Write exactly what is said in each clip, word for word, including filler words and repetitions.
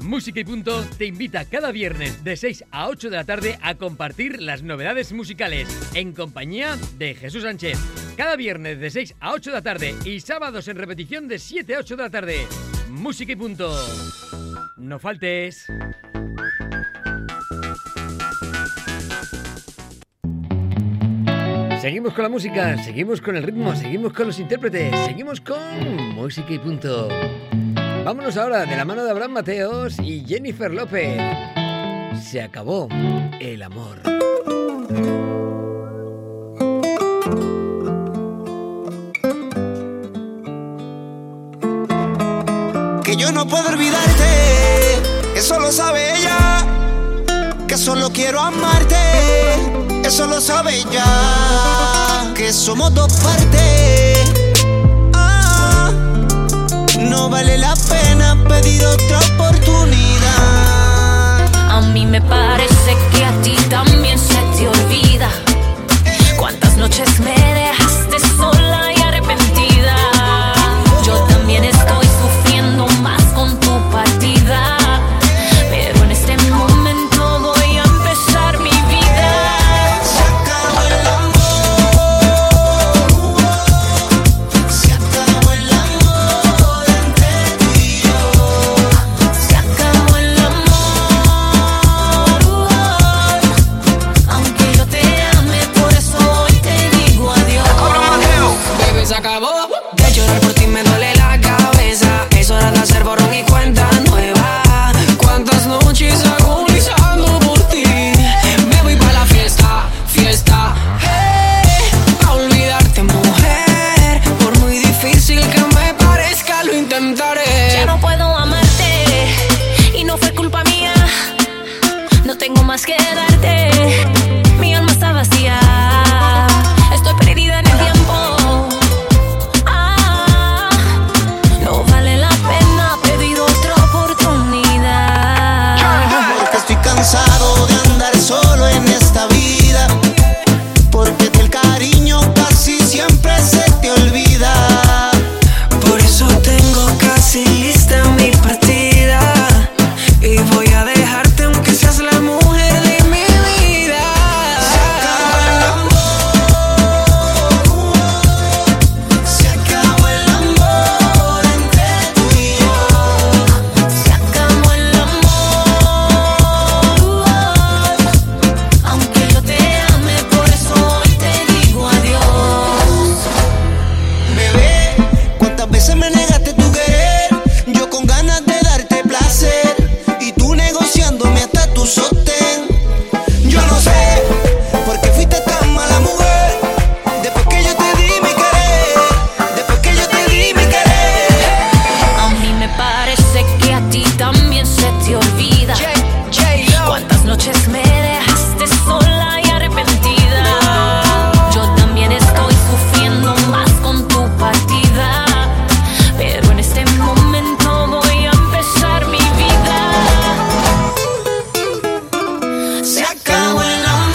Música y Punto te invita cada viernes de seis a ocho de la tarde a compartir las novedades musicales en compañía de Jesús Sánchez. Cada viernes de seis a ocho de la tarde y sábados en repetición de siete a ocho de la tarde. Música y Punto. No faltes. Seguimos con la música, seguimos con el ritmo, seguimos con los intérpretes, seguimos con Música y Punto. Vámonos ahora de la mano de Abraham Mateos y Jennifer López. Se acabó el amor. Que yo no puedo olvidarte, eso lo sabe ella. Que solo quiero amarte, eso lo sabe ella. Que somos dos partes. Ah, no vale la pena pedir otra oportunidad. A mí me parece que a ti también se te olvida cuántas noches me dejaste sola y arrepentida. Yo también estoy sufriendo más con tu partida, pero en este momento voy a empezar mi vida. Se acabó el amor, se acabó el amor entre tú y yo. Se acabó el amor, aunque yo te ame, por eso hoy te digo adiós. Baby, se acabó de llorar por ti, me duele la cabeza. Es hora de hacer borrón y cuenta nueva. Cuántas noches agonizando por ti. Me voy pa' la fiesta, fiesta, hey, pa' olvidarte, mujer. Por muy difícil que me parezca, lo intentaré. Ya no puedo amarte y no fue culpa mía. No tengo más que darte. Mi alma está vacía. Estoy perdida en el tiempo. Ah, no vale la pena pedir otra oportunidad. Porque estoy cansado de andar solo en esta vida. Porque del cariño casi siempre se te olvida. Por eso tengo casi lista mi partida. Y voy a dejarte aunque seas la mujer de mi vida. Se acabó el amor, se acabó el amor entre tú y yo. Se acabó el amor, aunque yo te ame, por eso hoy te digo adiós. Bebé, ¿cuántas veces me negaste tu querer? Yo con ganas de darte placer y tú negociándome hasta tu sostén. Yo no sé por qué fuiste tan mala mujer. Después que yo te di mi querer, después que yo te di mi querer. A mí me parece que a ti también se te olvida cuántas noches me dejaste sola y arrepentida. Yo también estoy sufriendo más con tu partida, pero en este momento voy a empezar mi vida. Se acabó el amor,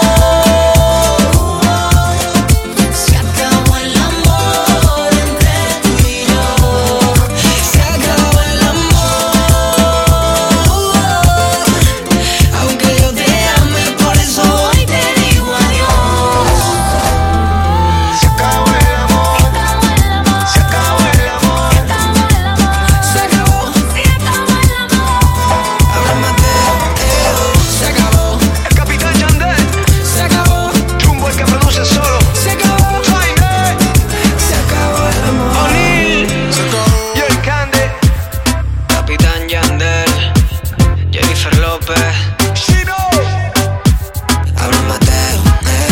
se acabó el amor entre tú y yo. Se acabó el amor, aunque yo te ame, por eso hoy te digo adiós. Se acabó el amor, se acabó el amor. Se acabó, Abraham Mateo, se acabó, El Capitán Yandel, se acabó, Jumbo el que produce solo. se acabó, Jaime, se acabó el amor. O'Neal y el Cande. Capitán Yandel, Jennifer López, Chino. Abraham Mateo,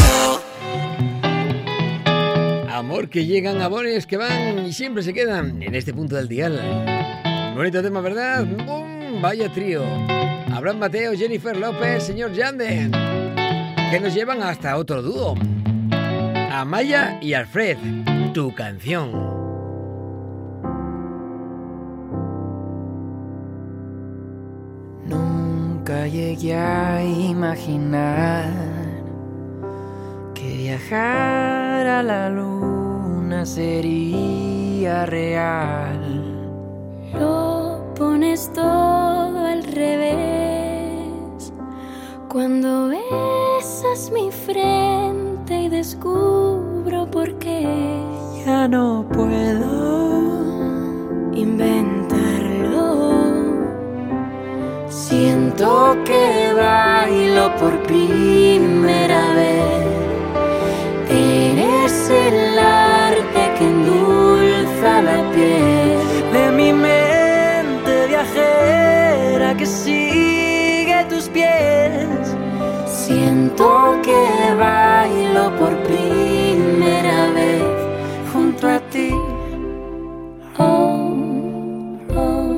Amor que llegan, amores que van y siempre se quedan en este punto del dial. Bonito tema, ¿verdad? ¡Bum! Vaya trío. Abraham Mateo, Jennifer López, señor Yanden, que nos llevan hasta otro dúo. Amaya y Alfred, Tu Canción. Nunca llegué a imaginar que viajar a la luna sería real. Lo pones todo en besas mi frente y descubro por qué ya no puedo inventarlo. Siento que bailo por primera vez. Eres el arte que endulza la piel de mi mente viajera que sigue tus pies. Siento que bailo por primera vez junto a ti. Oh, oh.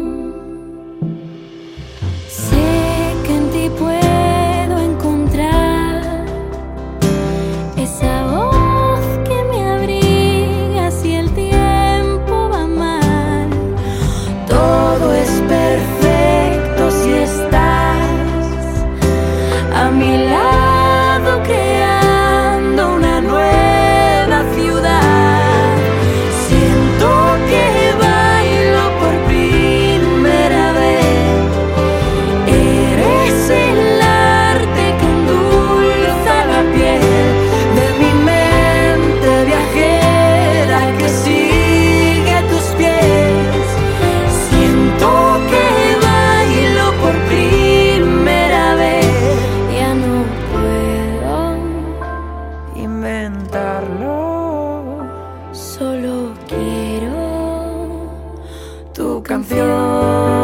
Sé que en ti puedo encontrar esa voz que me abriga si el tiempo va mal. Todo es perfecto si estás a mi lado, creando una nueva ciudad. Siento que bailo por primera vez. Eres el arte que endulza la piel de mi mente viajera que sigue tus pies. Siento que bailo por primera vez. Ya no puedo, Inventarlo, solo quiero tu canción.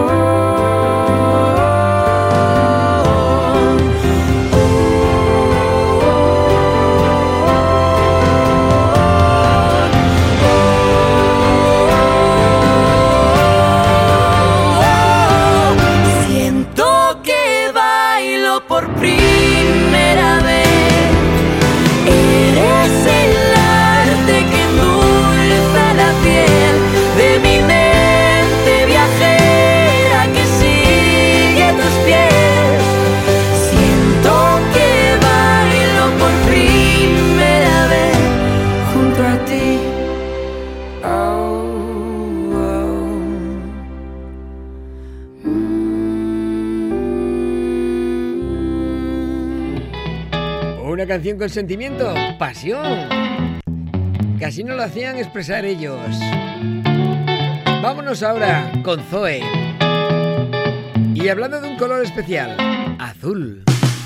Siento que bailo por primera vez. Eres el arte que endulza la piel de mi mente viajera que sigue tus pies. Siento que bailo por primera vez junto a ti. Oh, oh. Una canción con sentimiento, pasión. Casi no lo hacían expresar ellos. Vámonos ahora con Zoe. Y hablando de un color especial, azul.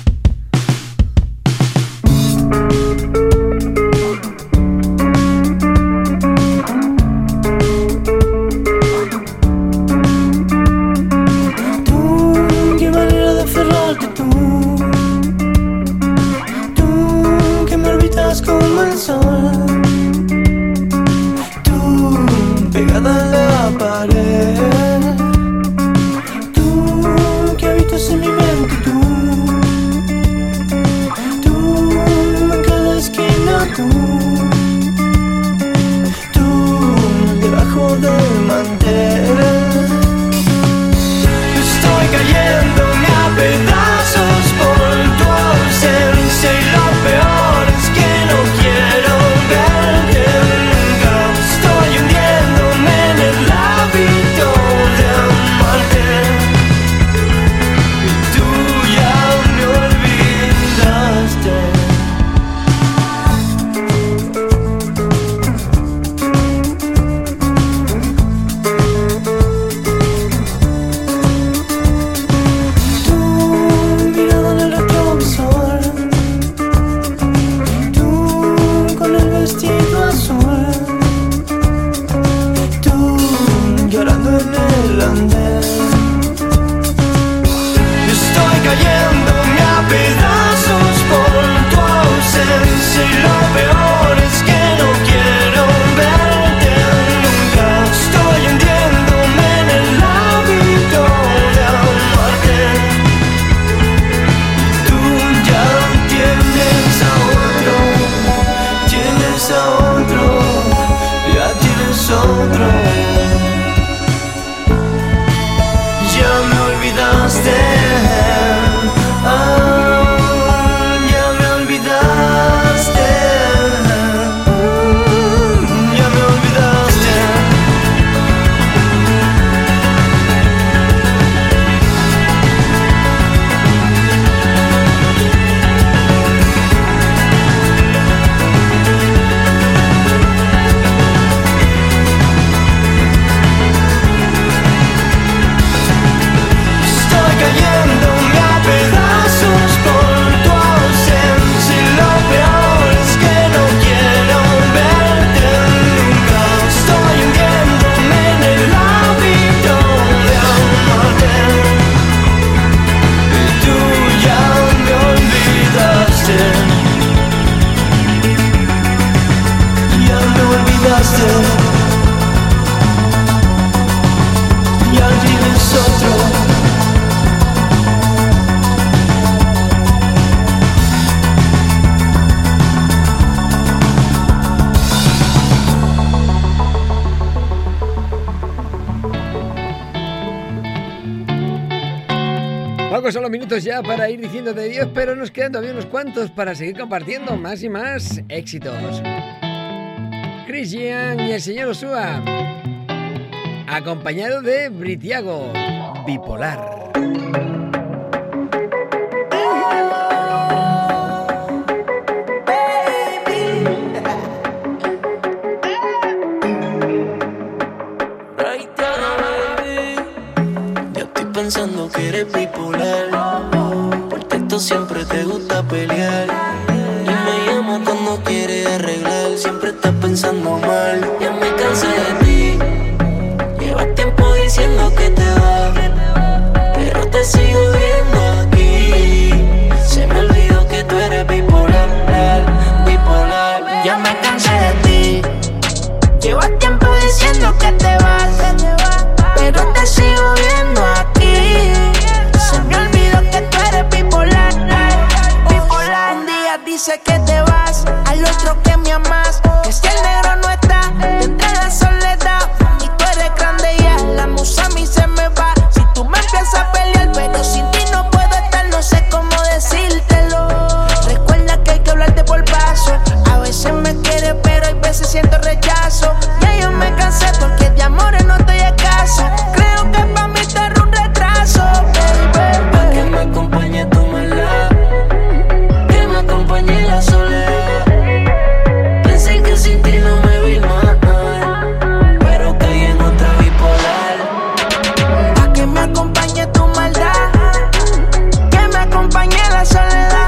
Tú, qué manera de aferrarte tú. Tú, que me orbitas como el sol. Tú, pegada a la pared. Tú, que habitas en mi mente. Tú, tú, en cada esquina. Tú, tú, debajo del mantel. Estoy cayéndome a pedazos por tu ausencia y lo peor es que no quiero verte nunca. Estoy hundiéndome en el hábito de amarte y tú ya me olvidaste. Tú, mirada en el retrovisor. Tú, con el vestido azul. Tú, llorando en el andén. Estoy cayéndome a pedazos por tu ausencia y lo peor es que no quiero verte nunca. Estoy hundiéndome en el hábito de amarte. Tú ya tienes a otro, tienes a otro, ya tienes otro. Ya me olvidaste. Ah, ya me olvidaste. Ya me olvidaste. Pocos son los minutos ya para ir diciéndote adiós, pero nos quedan todavía unos cuantos para seguir compartiendo más y más éxitos. Chris Jean y el señor Osua, acompañado de Britiago, Bipolar. Pensando que eres bipolar, por texto siempre te gusta pelear y me llamas cuando quieres arreglar, siempre estás pensando mal. Ya me cansé de ti, llevas tiempo diciendo que te vas, pero te sigo viendo aquí. Se me olvidó que tú eres bipolar, bipolar. Ya me cansé de ti, llevas tiempo diciendo que te vas, pero te sigo viendo aquí. Se me olvidó que tú eres bipolar, bipolar. Un día dice que te vas, al otro que me amas, que si el negro no está, te entrega soledad. Y tú eres grande ya, la musa a mí se me va. Si tú me empiezas a pelear, pero sin ti no puedo estar, no sé cómo decírtelo. Recuerda que hay que hablarte por paso. A veces me quieres, pero hay veces siento rechazo. Ya yo me cansé porque de amores no estoy escaso. Creo que pa' mí te era un retraso, baby. Pa' que me acompañe tu maldad, que me acompañe la soledad. Pensé que sin ti no me vi mal, pero caí en otra bipolar. Pa' que me acompañe tu maldad, que me acompañe la soledad.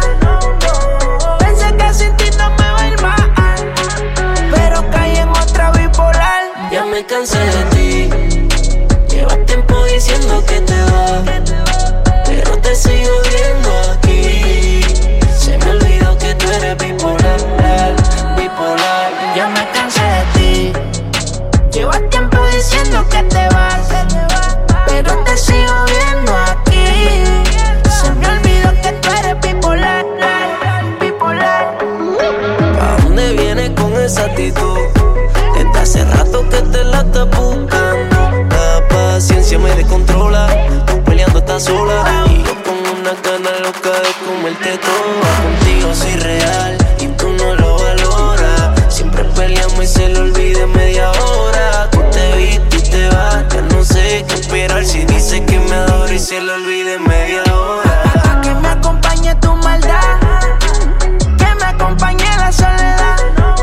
Pensé que sin ti no me va a ir mal, pero caí en otra bipolar. Ya me cansé de ti, llevas tiempo diciendo que te vas, pero te sigo viendo aquí. Se me olvidó que tú eres bipolar, bipolar. Ya me cansé de ti, llevas tiempo diciendo que te vas, pero te sigo viendo aquí. Se me olvidó que tú eres bipolar, bipolar. ¿A dónde vienes con esa actitud? Desde hace rato que te la estás buscando. La paciencia me descontrola, tú peleando estás sola y yo con una gana loca de comerte toda. Contigo soy real y tú no lo valoras. Siempre peleamos y se lo olvida en media hora. Tú te viste y te vas, ya no sé qué esperar. Si dice que me adora y se lo olvida en media hora. Pa' que me acompañe tu maldad, que me acompañe la soledad.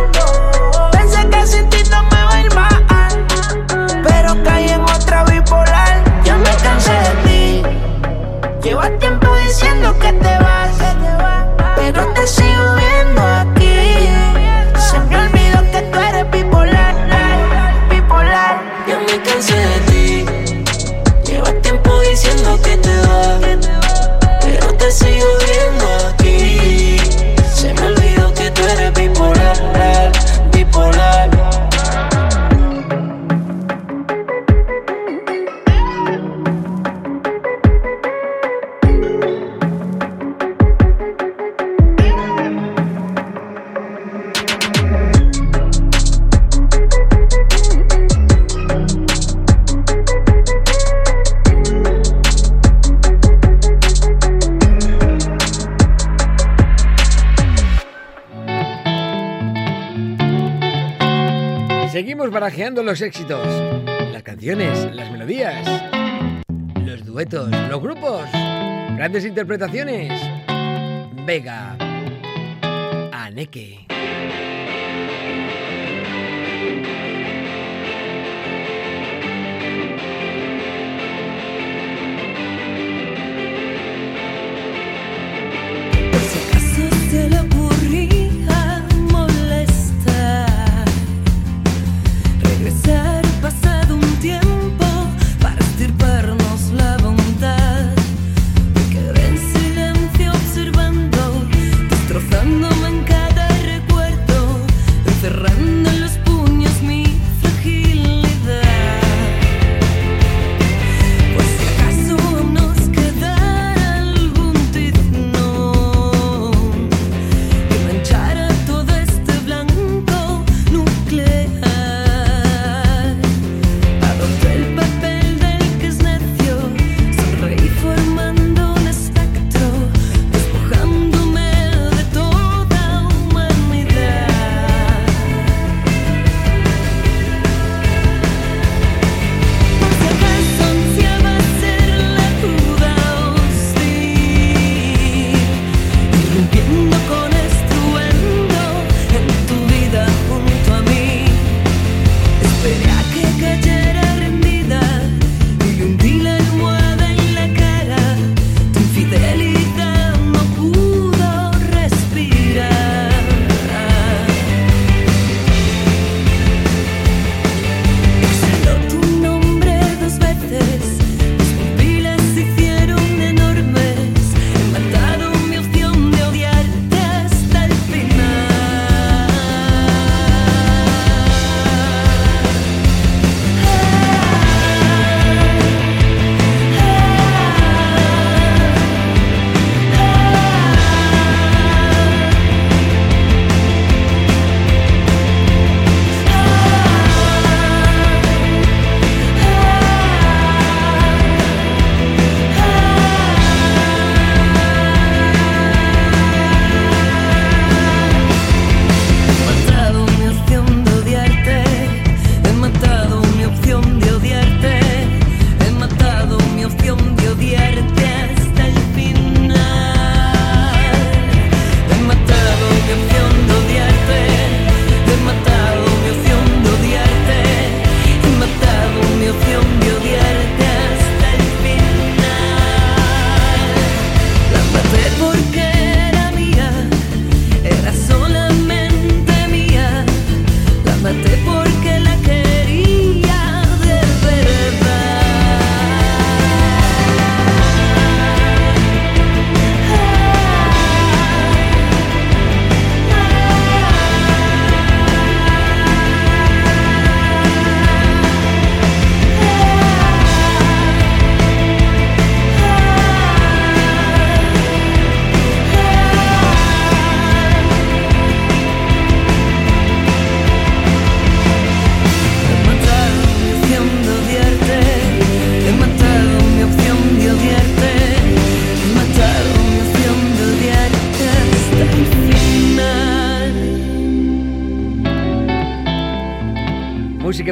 Pensé que sin ti no me va a ir mal, pero caí en otra bipolar. Ya me cansé de ti, llevas tiempo diciendo que te vas, pero te sigo viendo aquí. Se me olvidó que tú eres bipolar, bipolar. Ya me cansé de ti, llevas tiempo diciendo que te vas, pero te sigo viendo aquí. Se me olvidó que tú eres bipolar, bipolar. Seguimos barajeando los éxitos, las canciones, las melodías, los duetos, los grupos, grandes interpretaciones. Vega, Aneke. Por si acaso se le ocurría molestar, regresar pasado un tiempo para estirparnos la bondad. Me quedé en silencio observando, destrozándome en cada recuerdo.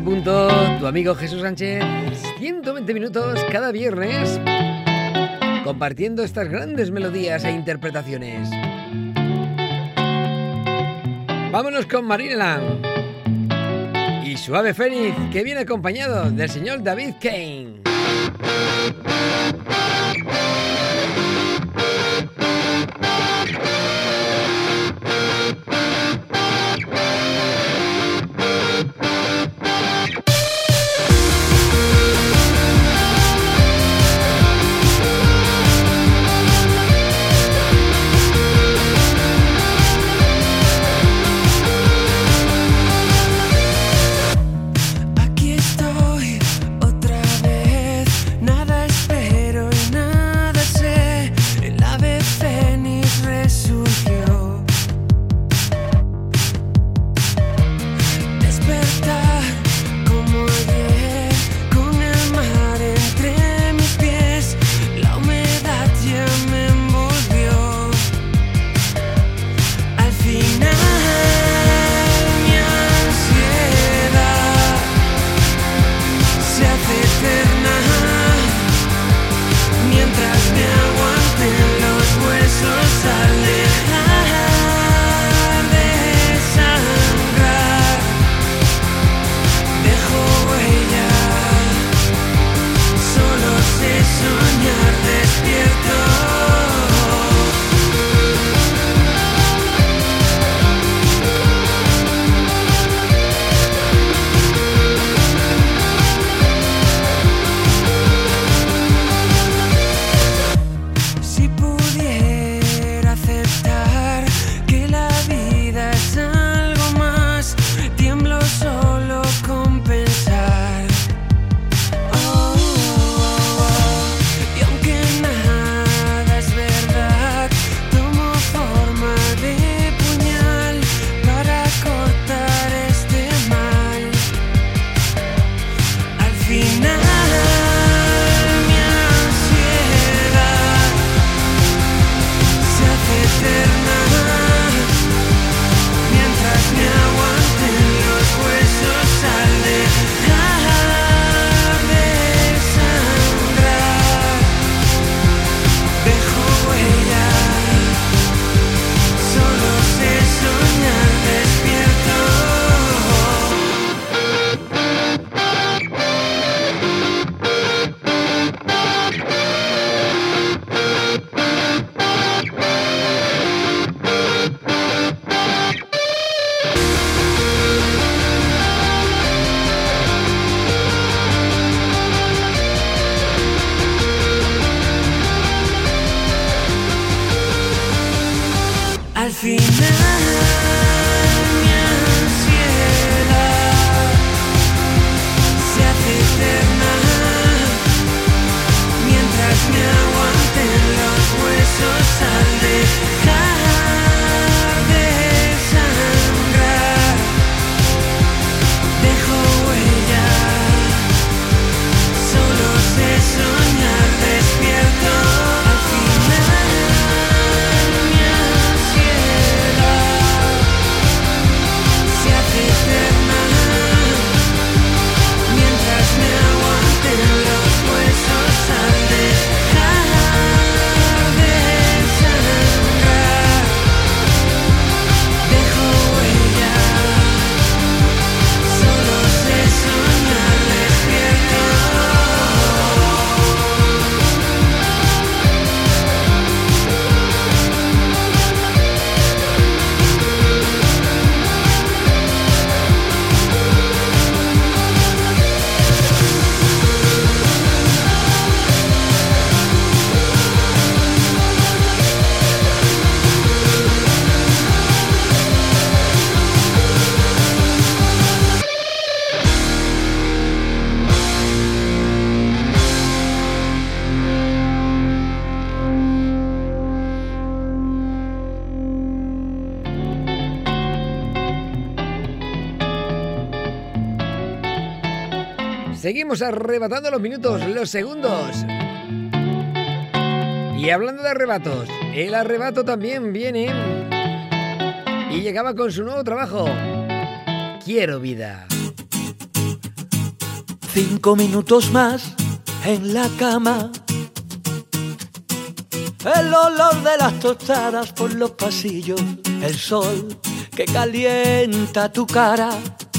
este punto, tu amigo Jesús Sánchez, ciento veinte minutos cada viernes, compartiendo estas grandes melodías e interpretaciones. Vámonos con Marineland y Suave Fénix, que viene acompañado del señor David Kane. Aquí estoy otra vez, nada espero y nada sé. El ave fénix resurgió. Despertar como ayer, con el mar entre mis pies. La humedad ya me envolvió. Al final mi ansiedad se hace eterna mientras me aguanten los huesos al dejar de sangrar. Dejo huella, solo sé soñar despierto. Si pudiera aceptar que la vida es algo más, tiemblo solo con pensar. Oh, oh, oh. Y aunque nada es verdad, tomo forma de puñal para cortar este mal. Al final mi ansiedad se hace eterna mientras me aguanten los huesos al dejar de sangrar. Dejo huella, solo sé soñar despierto. Al final mi ansiedad se hace eterna mientras me aguanten los huesos al dejar de sangrar. Dejo huella, solo sé soñar despierto. Al final mi ansiedad se hace eterna mientras me aguanten los huesos al dejar de sangrar. Dejo huella, solo sé soñar despierto. Seguimos arrebatando los minutos, los segundos. Y hablando de arrebatos, el arrebato también viene y llegaba con su nuevo trabajo, Quiero Vida. Cinco minutos más en la cama, el olor de las tostadas por los pasillos, el sol que calienta tu cara.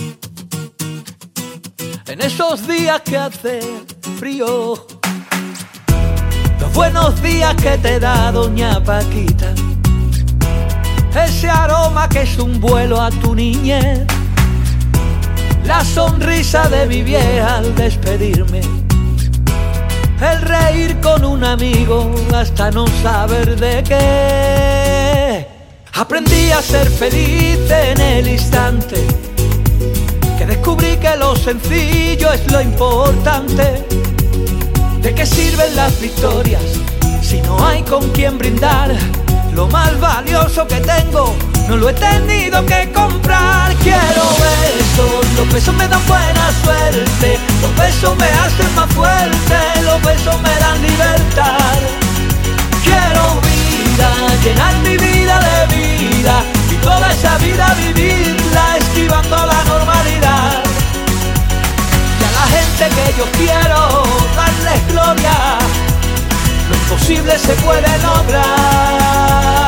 En esos días que hace frío, los buenos días que te da doña Paquita, ese aroma que es un vuelo a tu niñez, la sonrisa de mi vieja al despedirme, el reír con un amigo hasta no saber de qué. Aprendí a ser feliz en el instante que descubrí que lo sencillo es lo importante. ¿De qué sirven las victorias si no hay con quien brindar? Lo más valioso que tengo no lo he tenido que comprar. Quiero besos, los besos me dan buena suerte, los besos me hacen más fuerte, los besos me dan libertad. Quiero vida, llenar mi vida de vida y toda esa vida vivirla esquivando la normalidad. Y a la gente que yo quiero darles gloria, lo imposible se puede lograr.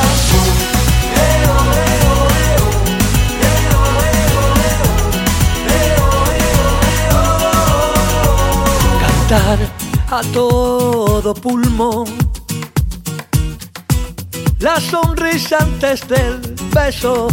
Cantar a todo pulmón, la sonrisa antes del beso,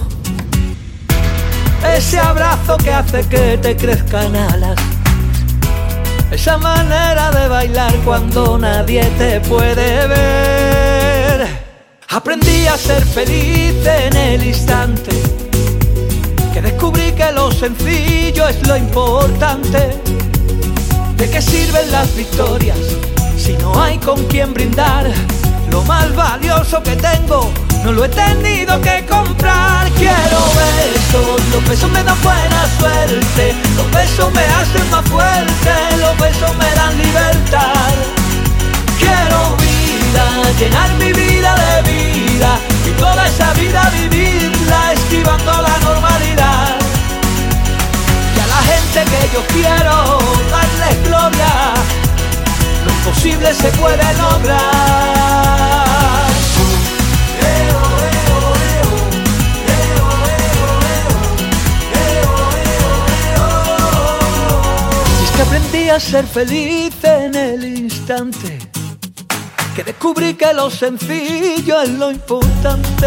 ese abrazo que hace que te crezcan alas, esa manera de bailar cuando nadie te puede ver. Aprendí a ser feliz en el instante que descubrí que lo sencillo es lo importante. ¿De qué sirven las victorias si no hay con quien brindar? Lo más valioso que tengo no lo he tenido que comprar. Quiero besos, los besos me dan buena suerte, los besos me hacen más fuerte, los besos me dan libertad. Quiero vida, llenar mi vida de vida y toda esa vida vivirla esquivando la normalidad. Y a la gente que yo quiero darles gloria, lo imposible se puede lograr. Y es que aprendí a ser feliz en el instante que descubrí que lo sencillo es lo importante.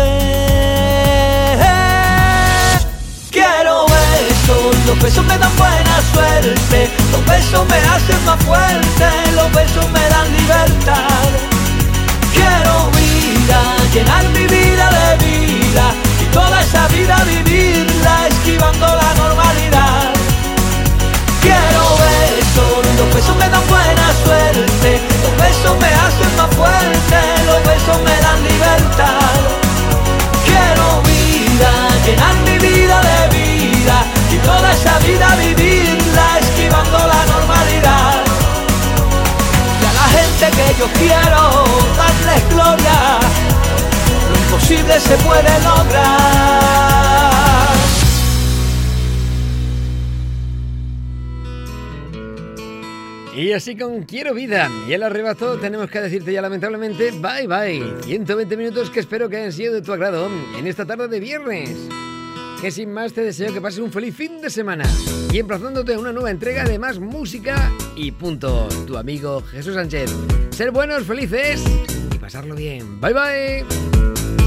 Quiero besos, los besos me dan buena suerte, los besos me hacen más fuerte, los besos me dan libertad. Quiero vida, llenar mi vida de vida y toda esa vida vivirla esquivando la normalidad. Quiero besos, los besos me dan buena suerte, los besos me hacen más fuerte, los besos me dan libertad. Quiero vida, llenar mi vida de vida y toda esa vida vivirla esquivando la normalidad. Y a la gente que yo quiero darles gloria, lo imposible se puede lograr. Y así con Quiero Vida y el arrebato tenemos que decirte ya lamentablemente bye bye. ciento veinte minutos que espero que hayan sido de tu agrado en esta tarde de viernes. Que sin más te deseo que pases un feliz fin de semana y emplazándote a una nueva entrega de más música y punto. Tu amigo Jesús Sánchez. Ser buenos, felices y pasarlo bien. Bye bye.